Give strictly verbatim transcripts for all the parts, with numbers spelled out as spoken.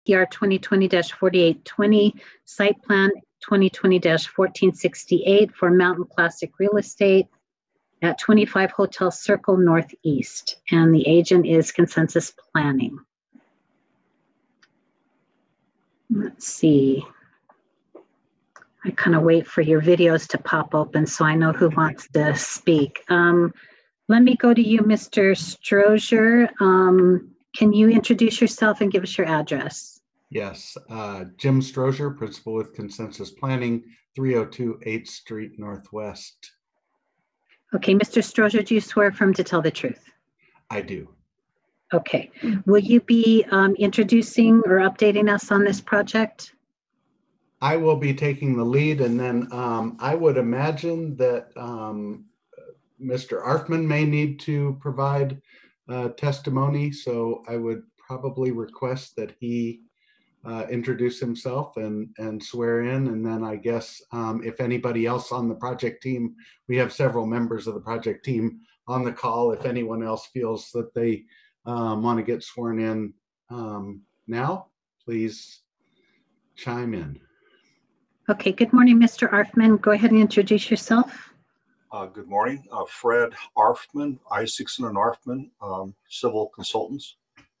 P R twenty twenty dash forty-eight twenty, site plan twenty twenty dash fourteen sixty-eight for Mountain Classic Real Estate at twenty-five Hotel Circle Northeast. And the agent is Consensus Planning. Let's see. I kind of wait for your videos to pop open so I know who wants to speak. Um, let me go to you, Mister Strozier. Um, can you introduce yourself and give us your address? Yes, uh, Jim Strozier, principal with Consensus Planning, three oh two eighth Street Northwest. Okay, Mister Strozier, do you swear affirm to tell the truth? I do. Okay. Will you be um, introducing or updating us on this project? I will be taking the lead, and then um, I would imagine that um, Mister Arfman may need to provide uh, testimony, so I would probably request that he uh, introduce himself and, and swear in, and then I guess um, if anybody else on the project team, we have several members of the project team on the call, if anyone else feels that they um, want to get sworn in um, now, please chime in. Okay, good morning, Mister Arfman. Go ahead and introduce yourself. Uh, good morning, uh, Fred Arfman, Isaacson and Arfman, um, civil consultants.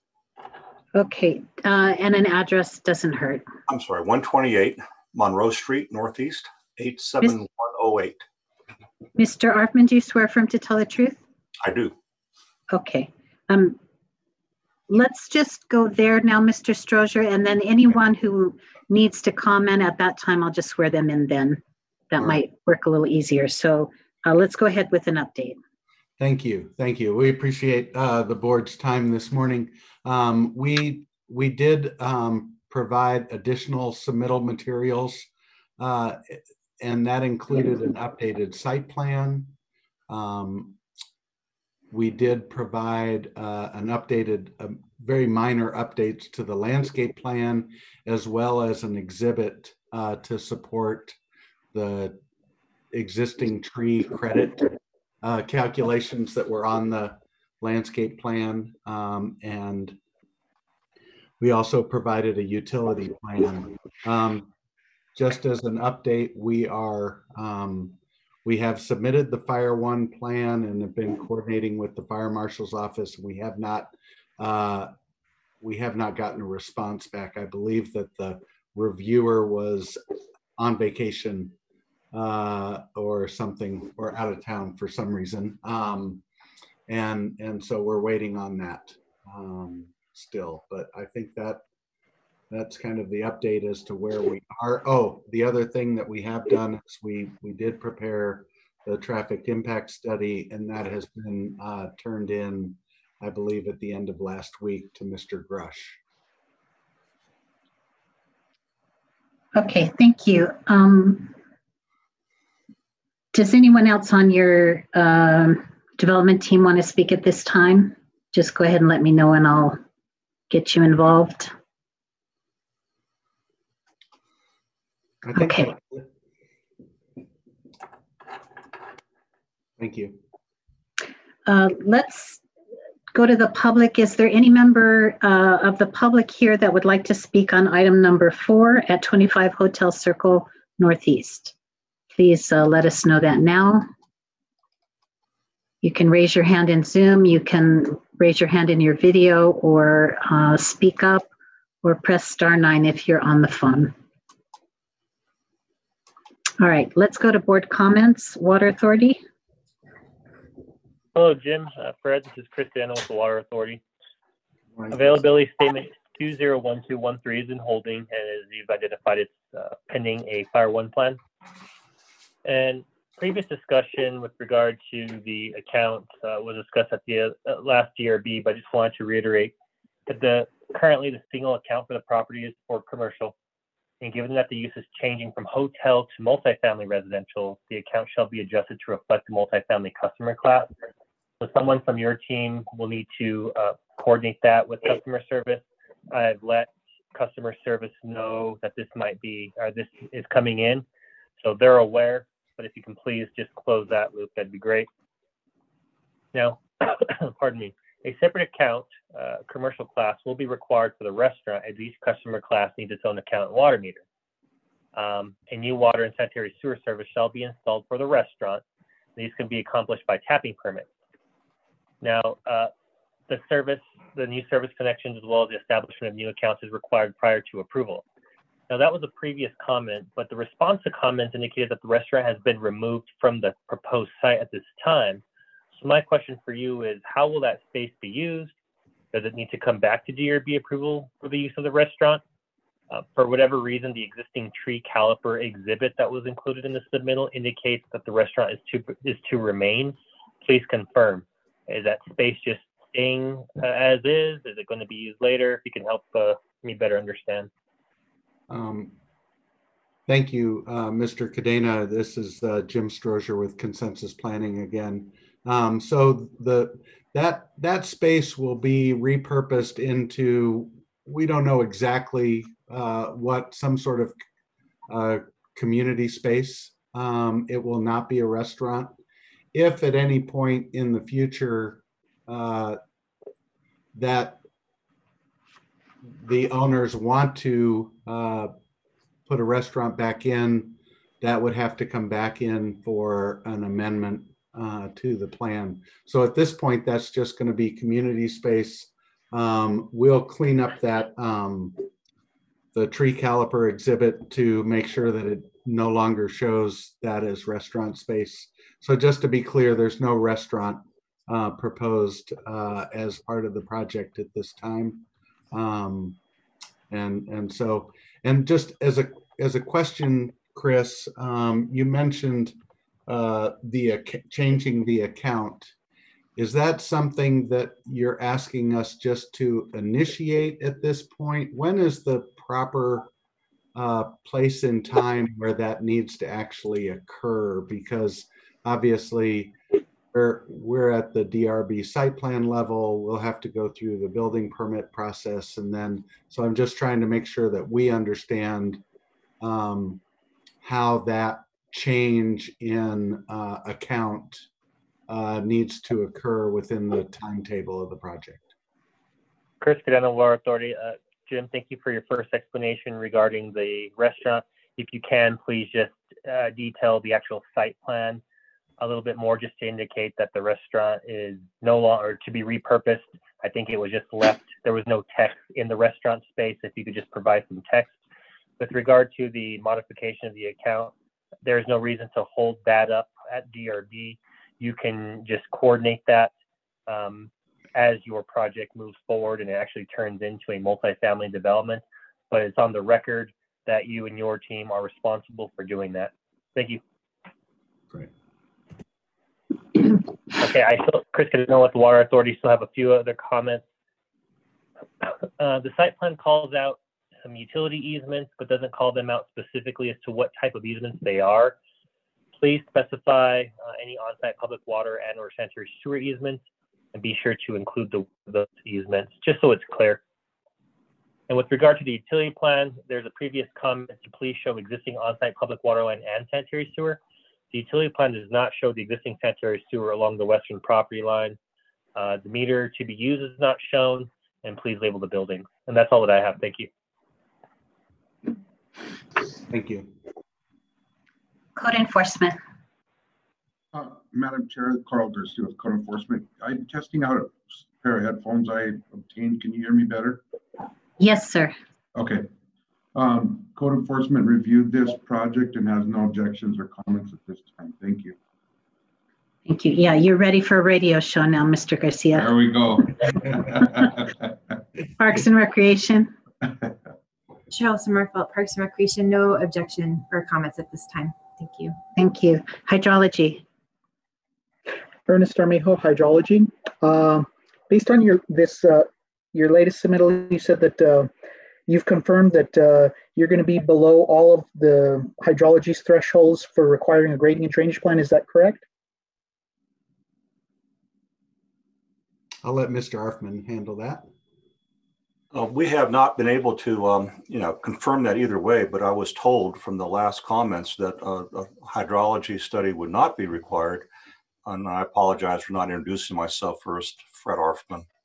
Okay, uh, and an address doesn't hurt. I'm sorry, one twenty-eight Monroe Street, Northeast, eight seven one oh eight. Mister Arfman, do you swear affirm to tell the truth? I do. Okay. Um, let's just go there now, Mister Strozier, and then anyone who needs to comment at that time, I'll just swear them in then. That All might right. work a little easier. So uh, let's go ahead with an update. Thank you. Thank you. We appreciate uh, the board's time this morning. Um, we we did um, provide additional submittal materials, uh, and that included an updated site plan. Um, we did provide uh, an updated, uh, very minor updates to the landscape plan, as well as an exhibit uh, to support the existing tree credit Uh, calculations that were on the landscape plan, um, and we also provided a utility plan. Um, just as an update, we are um, we have submitted the Fire One plan and have been coordinating with the fire marshal's office. We have not uh, we have not gotten a response back. I believe that the reviewer was on vacation uh, or something, or out of town for some reason. Um, and, and so we're waiting on that um, still, but I think that that's kind of the update as to where we are. Oh, the other thing that we have done is we, we did prepare the traffic impact study, and that has been uh, turned in, I believe, at the end of last week to Mister Grush. Okay, thank you. Um, Does anyone else on your um, development team want to speak at this time? Just go ahead and let me know and I'll get you involved. I think Okay. Thank you. Uh, let's go to the public. Is there any member uh, of the public here that would like to speak on item number four at twenty-five Hotel Circle Northeast? Please uh, let us know that now. You can raise your hand in Zoom, you can raise your hand in your video, or uh, speak up, or press star nine if you're on the phone. All right, let's go to board comments. Water Authority. Hello, Jim. Uh, Fred, this is Chris Daniel with the Water Authority. Availability statement two zero one two one three is in holding, and as you've identified, it's uh, pending a Fire One plan. And previous discussion with regard to the account uh, was discussed at the uh, last D R B, but I just wanted to reiterate that the currently the single account for the property is for commercial. And given that the use is changing from hotel to multifamily residential, the account shall be adjusted to reflect the multifamily customer class. So someone from your team will need to uh, coordinate that with customer service. I've let customer service know that this might be, or this is coming in, so they're aware. But if you can please just close that loop, that'd be great. Now, pardon me. A separate account, uh, commercial class, will be required for the restaurant as each customer class needs its own account and water meter. Um, a new water and sanitary sewer service shall be installed for the restaurant. These can be accomplished by tapping permits. Now, uh, the service, the new service connections, as well as the establishment of new accounts is required prior to approval. Now, that was a previous comment, but the response to comments indicated that the restaurant has been removed from the proposed site at this time. So my question for you is, how will that space be used? Does it need to come back to D R B approval for the use of the restaurant? Uh, for whatever reason, the existing tree caliper exhibit that was included in the submittal indicates that the restaurant is to, is to remain. Please confirm. Is that space just staying uh, as is? Is it going to be used later? If you can help uh, me better understand. Um, thank you, uh, Mister Cadena. This is uh, Jim Strozier with Consensus Planning again. Um, so the that that space will be repurposed into, we don't know exactly uh, what, some sort of uh, community space. Um, it will not be a restaurant. If at any point in the future uh, that the owners want to uh, put a restaurant back in, that would have to come back in for an amendment uh, to the plan. So at this point, that's just going to be community space. Um, we'll clean up that um, the tree caliper exhibit to make sure that it no longer shows that as restaurant space. So just to be clear, there's no restaurant uh, proposed uh, as part of the project at this time. Um, and and so, and just as a as a question, Chris, um, you mentioned uh, the uh, changing the account. Is that something that you're asking us just to initiate at this point? When is the proper uh, place and time where that needs to actually occur? Because obviously we're, we're at the D R B site plan level. We'll have to go through the building permit process. And then, so I'm just trying to make sure that we understand um, how that change in uh, account Uh, needs to occur within the timetable of the project. Chris Cadena, Water Authority. Uh, Jim, thank you for your first explanation regarding the restaurant. If you can, please just uh, detail the actual site plan a little bit more, just to indicate that the restaurant is no longer to be repurposed. I think it was just left. There was no text in the restaurant space. If you could just provide some text. With regard to the modification of the account, there's no reason to hold that up at D R B. You can just coordinate that um, as your project moves forward and it actually turns into a multifamily development. But it's on the record that you and your team are responsible for doing that. Thank you. Great. Okay, I still, Chris, can I know what the Water Authority still have a few other comments. Uh, the site plan calls out some utility easements, but doesn't call them out specifically as to what type of easements they are. Please specify uh, any on-site public water and or sanitary sewer easements, and be sure to include the, those easements, just so it's clear. And with regard to the utility plan, there's a previous comment to please show existing on-site public water line and sanitary sewer. The utility plan does not show the existing sanitary sewer along the western property line. Uh, the meter to be used is not shown, and please label the building. And that's all that I have. Thank you. Thank you. Code enforcement. Uh, Madam Chair, Carl Garcia with Code Enforcement. I'm testing out a pair of headphones I obtained. Can you hear me better? Yes, sir. Okay. Um, Code Enforcement reviewed this project and has no objections or comments at this time. Thank you. Thank you. Yeah, you're ready for a radio show now, Mister Garcia. There we go. Parks and Recreation. Cheryl Sommerfeld, Parks and Recreation, no objection or comments at this time. Thank you. Thank you. Hydrology. Ernest Armijo, Hydrology. Uh, based on your this uh, your latest submittal, you said that uh, you've confirmed that uh, you're going to be below all of the hydrology thresholds for requiring a grading and drainage plan. Is that correct? I'll let Mister Arfman handle that. Uh, we have not been able to, um, you know, confirm that either way, but I was told from the last comments that uh, a hydrology study would not be required. And I apologize for not introducing myself first, Fred Arfman.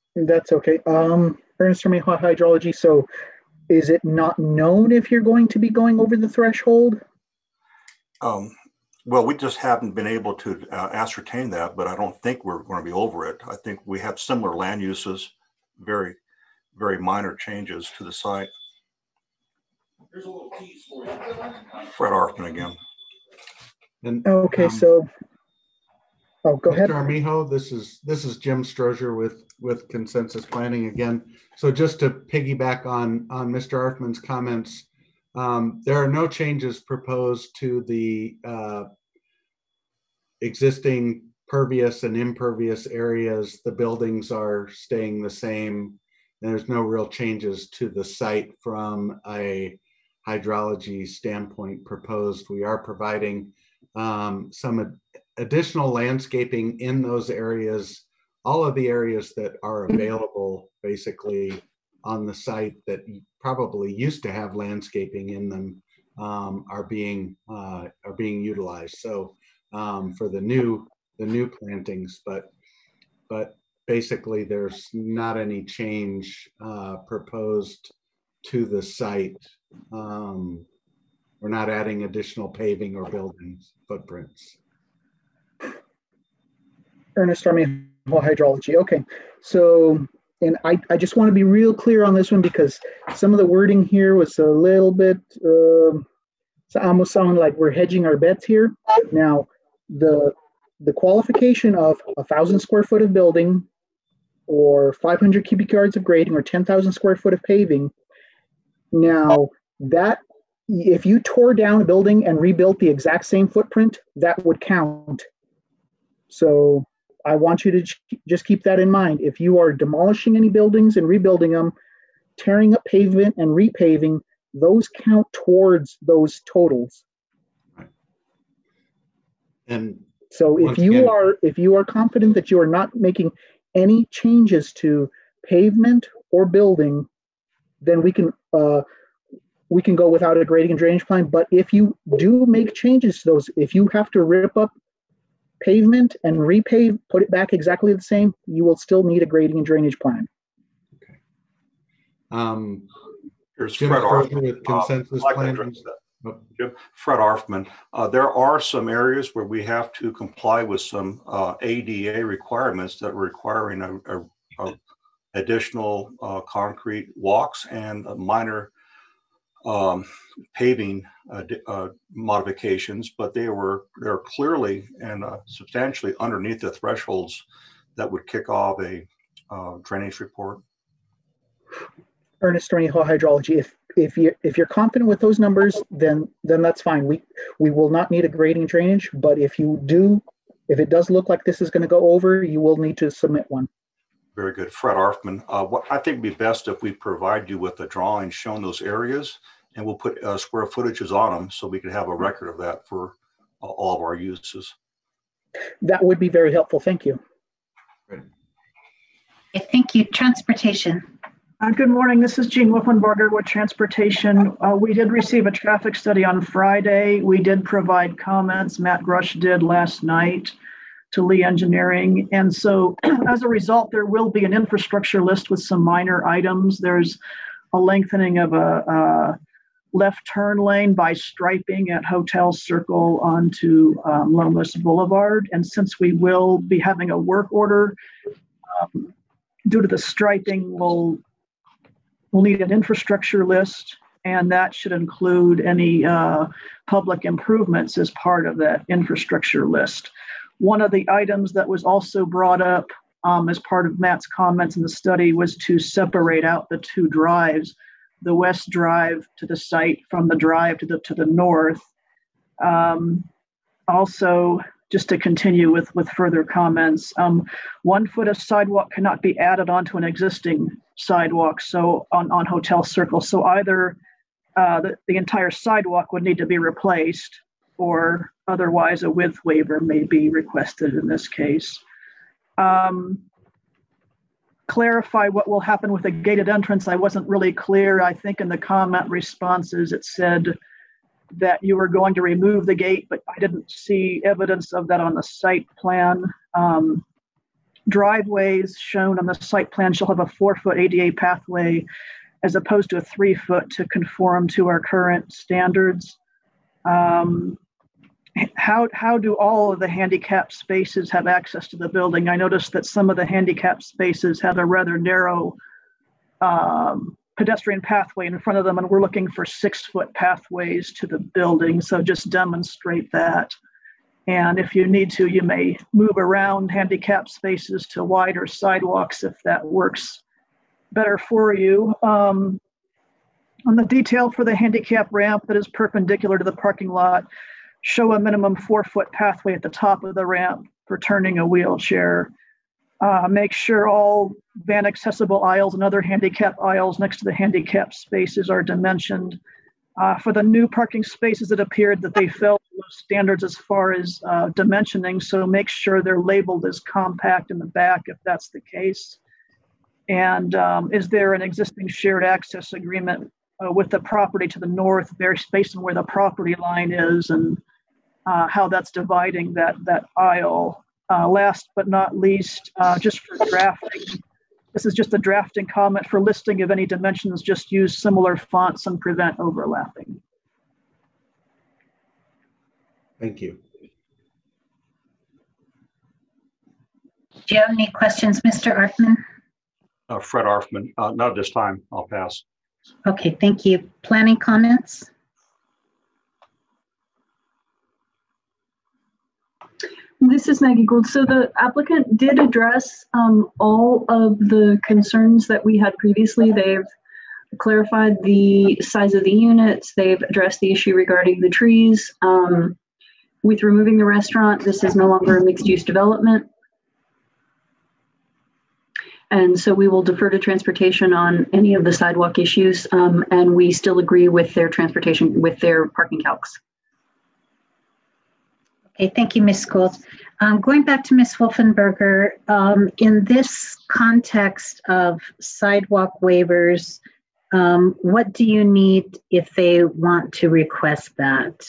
That's okay. Um, Ernest Armijo Hydrology. So is it not known if you're going to be going over the threshold? Um, well, we just haven't been able to uh, ascertain that, but I don't think we're going to be over it. I think we have similar land uses, very, very minor changes to the site. Here's a little piece for you. Fred Arfman again. And, Okay, um, so, oh, go ahead. Mister Armijo, this is this is Jim Strozier with with Consensus Planning again. So just to piggyback on on Mister Arfman's comments, um, there are no changes proposed to the uh, existing pervious and impervious areas. The buildings are staying the same. There's no real changes to the site from a hydrology standpoint proposed. We are providing um, some ad additional landscaping in those areas, all of the areas that are available basically on the site that probably used to have landscaping in them um, are being uh, are being utilized. So um, for the new the new plantings, but but basically there's not any change uh, proposed to the site. Um, we're not adding additional paving or buildings footprints. Ernest Armijo Hydrology. Okay, so, and I, I just want to be real clear on this one because some of the wording here was a little bit, uh, it's almost sound like we're hedging our bets here. Now, the the qualification of a thousand square foot of building or five hundred cubic yards of grading or ten thousand square foot of paving. Now that, if you tore down a building and rebuilt the exact same footprint, that would count. So I want you to just keep that in mind. If you are demolishing any buildings and rebuilding them, tearing up pavement and repaving, those count towards those totals. And so if you again, are if you are confident that you are not making any changes to pavement or building, then we can uh, we can go without a grading and drainage plan. But if you do make changes to those, if you have to rip up pavement and repave, put it back exactly the same, you will still need a grading and drainage plan. Okay. Um, Here's Jim Fred Arfman with Consensus uh, Planning. Oh. Jim, Fred Arfman. Uh, there are some areas where we have to comply with some uh, A D A requirements that are requiring a, a, a additional uh, concrete walks and minor um, paving uh, uh, modifications, but they were they're clearly and uh, substantially underneath the thresholds that would kick off a uh, drainage report. Ernest Armijo Hydrology. If if you if you're confident with those numbers, then then that's fine. We we will not need a grading drainage. But if you do, if it does look like this is going to go over, you will need to submit one. Very good, Fred Arfman. Uh, what I think would be best if we provide you with a drawing showing those areas, and we'll put uh, square footages on them so we can have a record of that for uh, all of our uses. That would be very helpful. Thank you. Great. Okay, thank you. Transportation. Uh, good morning. This is Jean Wolfenbarger with Transportation. Uh, we did receive a traffic study on Friday. We did provide comments. Matt Grush did last night to Lee Engineering. And so as a result, there will be an infrastructure list with some minor items. There's a lengthening of a, a left turn lane by striping at Hotel Circle onto um, Lomas Boulevard. And since we will be having a work order, um, due to the striping, we'll We'll need an infrastructure list, and that should include any uh, public improvements as part of that infrastructure list. One of the items that was also brought up um, as part of Matt's comments in the study was to separate out the two drives, the west drive to the site from the drive to the to the north. Um, also, just to continue with, with further comments, um, one foot of sidewalk cannot be added onto an existing sidewalk, so on, on Hotel Circle. So either uh, the, the entire sidewalk would need to be replaced, or otherwise a width waiver may be requested in this case. Um, clarify what will happen with a gated entrance. I wasn't really clear. I think in the comment responses it said that you were going to remove the gate, but I didn't see evidence of that on the site plan. Um, driveways shown on the site plan shall have a four-foot A D A pathway as opposed to a three-foot to conform to our current standards. Um, how, how do all of the handicap spaces have access to the building? I noticed that some of the handicap spaces have a rather narrow um, pedestrian pathway in front of them, and we're looking for six-foot pathways to the building, so just demonstrate that. And if you need to, you may move around handicap spaces to wider sidewalks if that works better for you. Um, on the detail for the handicap ramp that is perpendicular to the parking lot, show a minimum four-foot pathway at the top of the ramp for turning a wheelchair. Uh, make sure all van accessible aisles and other handicap aisles next to the handicap spaces are dimensioned. Uh, for the new parking spaces, it appeared that they fell below standards as far as uh, dimensioning, so make sure they're labeled as compact in the back if that's the case. And um, is there an existing shared access agreement uh, with the property to the north, based on where the property line is and uh, how that's dividing that, that aisle? Uh, last but not least, uh, just for drafting, this is just a drafting comment. For listing of any dimensions, just use similar fonts and prevent overlapping. Thank you. Do you have any questions, Mister Arfman? Uh, Fred Arfman, uh, not at this time, I'll pass. Okay, thank you. Planning comments? This is Maggie Gould. So the applicant did address um, all of the concerns that we had previously. They've clarified the size of the units. They've addressed the issue regarding the trees. Um, with removing the restaurant, this is no longer a mixed-use development. And so we will defer to transportation on any of the sidewalk issues. Um, and we still agree with their transportation, with their parking calcs. Okay, thank you, Miz Gould. Um, going back to Miz Wolfenberger, um, in this context of sidewalk waivers, um, what do you need if they want to request that?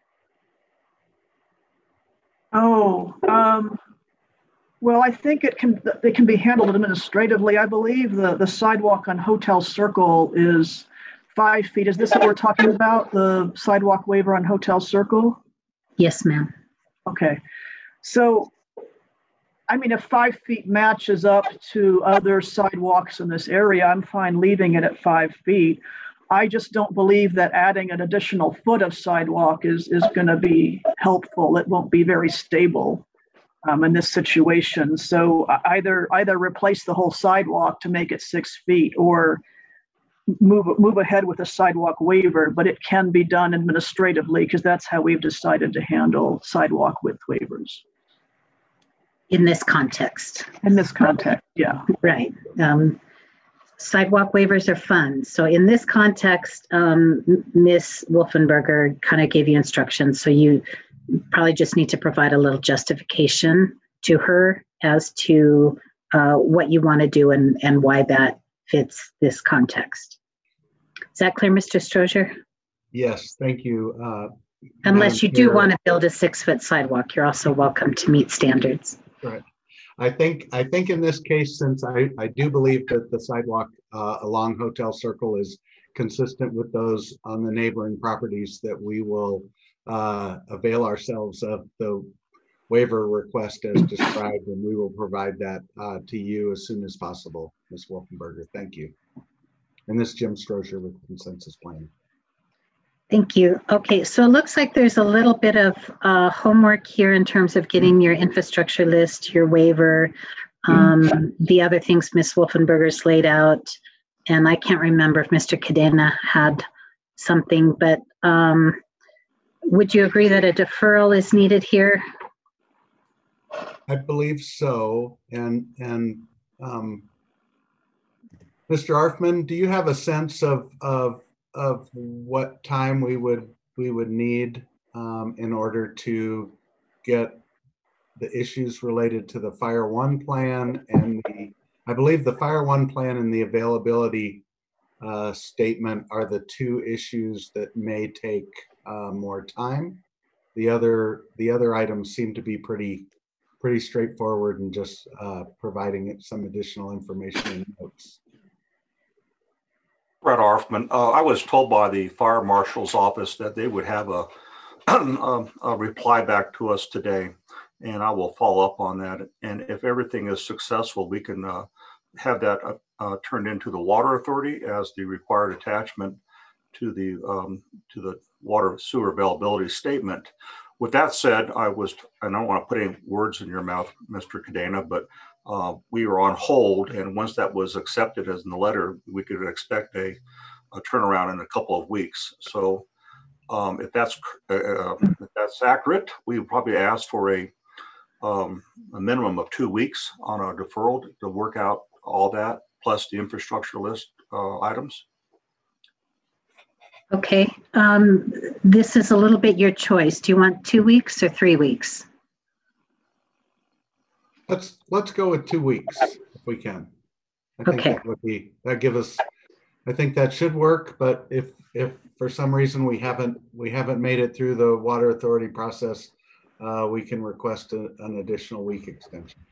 Oh, um, well, I think it can, they can be handled administratively. I believe the, the sidewalk on Hotel Circle is five feet. Is this what we're talking about, the sidewalk waiver on Hotel Circle? Yes, ma'am. Okay, so, I mean, if five feet matches up to other sidewalks in this area, I'm fine leaving it at five feet. I just don't believe that adding an additional foot of sidewalk is, is gonna be helpful. It won't be very stable um, in this situation. So either, either replace the whole sidewalk to make it six feet or move move ahead with a sidewalk waiver, but it can be done administratively because that's how we've decided to handle sidewalk width waivers. In this context. In this context, yeah. Right. Um, sidewalk waivers are fun. So in this context, um, Miz Wolfenberger kind of gave you instructions. So you probably just need to provide a little justification to her as to uh, what you want to do and, and why that fits this context. Is that clear, Mister Strozier? Yes, thank you. Uh, Unless Madam you do Chair, want to build a six-foot sidewalk, you're also welcome to meet standards. Right. I think I think in this case, since I, I do believe that the sidewalk uh, along Hotel Circle is consistent with those on the neighboring properties, that we will uh, avail ourselves of the waiver request as described, and we will provide that uh, to you as soon as possible, Miz Wolfenberger. Thank you. And this is Jim Strozier with Consensus Planning. Thank you. Okay, so it looks like there's a little bit of uh, homework here in terms of getting your infrastructure list, your waiver, um, the other things Miz Wolfenberger's laid out. And I can't remember if Mister Cadena had something, but um, would you agree that a deferral is needed here? I believe so. And, and um, Mister Arfman, do you have a sense of, of of what time we would we would need um, in order to get the issues related to the Fire One plan and the, I believe the Fire One plan and the availability uh, statement are the two issues that may take uh, more time. The other the other items seem to be pretty pretty straightforward and just uh, providing it some additional information and notes. Fred Arfman, uh, I was told by the fire marshal's office that they would have a, a, a reply back to us today, and I will follow up on that. And if everything is successful, we can uh, have that uh, uh, turned into the Water Authority as the required attachment to the um, to the water sewer availability statement. With that said, I was, and I don't want to put any words in your mouth, Mister Cadena, but uh, we were on hold, and once that was accepted as in the letter, we could expect a, a turnaround in a couple of weeks. So um, if that's uh, if that's accurate, we would probably ask for a um, a minimum of two weeks on a deferral to work out all that, plus the infrastructure list uh, items. Okay, um, this is a little bit your choice. Do you want two weeks or three weeks? Let's let's go with two weeks if we can. I think Okay. that would be that give us. I think that should work. But if if for some reason we haven't we haven't made it through the Water Authority process, uh, we can request a, an additional week extension.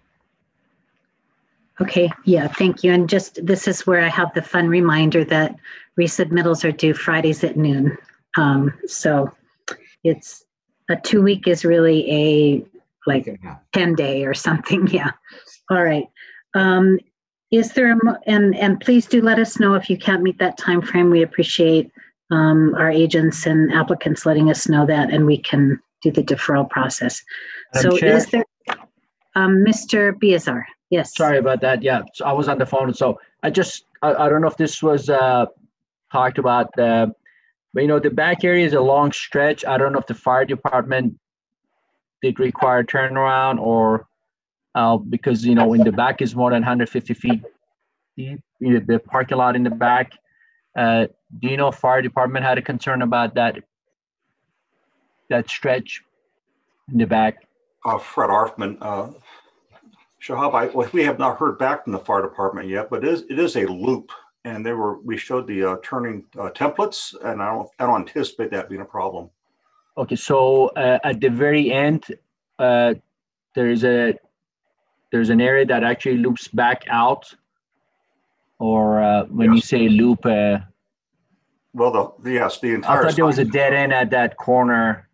Okay, yeah, thank you. And just, this is where I have the fun reminder that resubmittals are due Fridays at noon. Um, so it's, a two week is really a like ten day or something, yeah. All right. Um, is there, a mo- and, and please do let us know if you can't meet that time frame. We appreciate um, our agents and applicants letting us know that, and we can do the deferral process. Madam So Chair? is there, um, Mister Biazar? Yes. Sorry about that. Yeah, so I was on the phone. So I just, I, I don't know if this was uh, talked about, uh, but you know, the back area is a long stretch. I don't know if the fire department did require turnaround or uh, because, you know, in the back is more than one hundred fifty feet deep, you know, the parking lot in the back. Uh, do you know if fire department had a concern about that, that stretch in the back? Uh, Fred Arfman, uh, Shahab, I, well, we have not heard back from the fire department yet, but it is, it is a loop, and they were we showed the uh, turning uh, templates, and I don't I don't anticipate that being a problem. Okay, so uh, at the very end, uh, there's a there's an area that actually loops back out, or uh, when you Yes. say loop, uh, Well, the, the yes, the I entire. thought there was a site- dead end at that corner.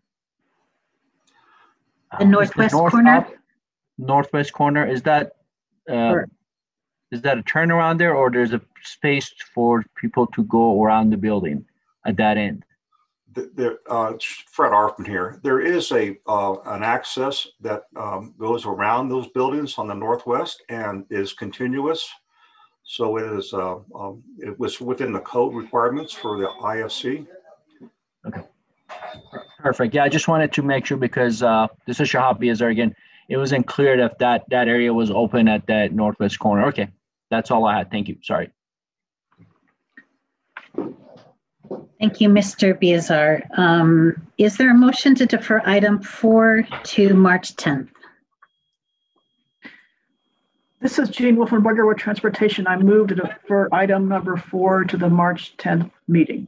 The Uh, is northwest north corner? up? Northwest corner, is that uh, Or- is that a turnaround there, or there's a space for people to go around the building at that end? the- the, uh, Fred Arfman here. There is a uh, an access that um, goes around those buildings on the northwest and is continuous. So it is uh, um, it was within the code requirements for the I F C. Perfect. Yeah, I just wanted to make sure because uh, this is Shahab Biazar again. It wasn't clear if that that area was open at that northwest corner. Okay, that's all I had. Thank you. Sorry. Thank you, Mister Biazar. Um, is there a motion to defer item four to March tenth? This is Jean Wolfenbarger with Transportation. I moved to defer item number four to the March tenth meeting.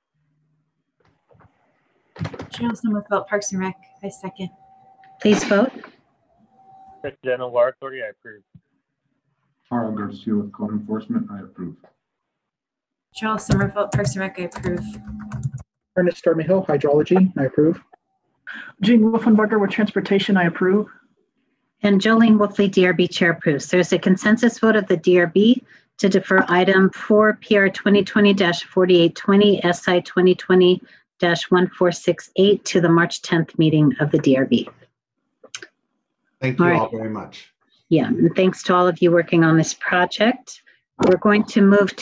Cheryl Summerfelt, Parks and Rec. I second. Please vote. Chris Denno, Water Authority, I approve. Carl Garcia with Code Enforcement, I approve. Cheryl Summerfelt, Parks and Rec. I approve. Ernest Armijo, Hydrology, I approve. Jean Wolfenbarger with Transportation. I approve. And Jolene Wolfley, D R B Chair approves. There's a consensus vote of the D R B to defer item four P R twenty twenty dash forty-eight twenty, S I twenty twenty dash one four six eight to the March tenth meeting of the D R B. Thank you All all right. very much. Yeah, and thanks to all of you working on this project. We're going to move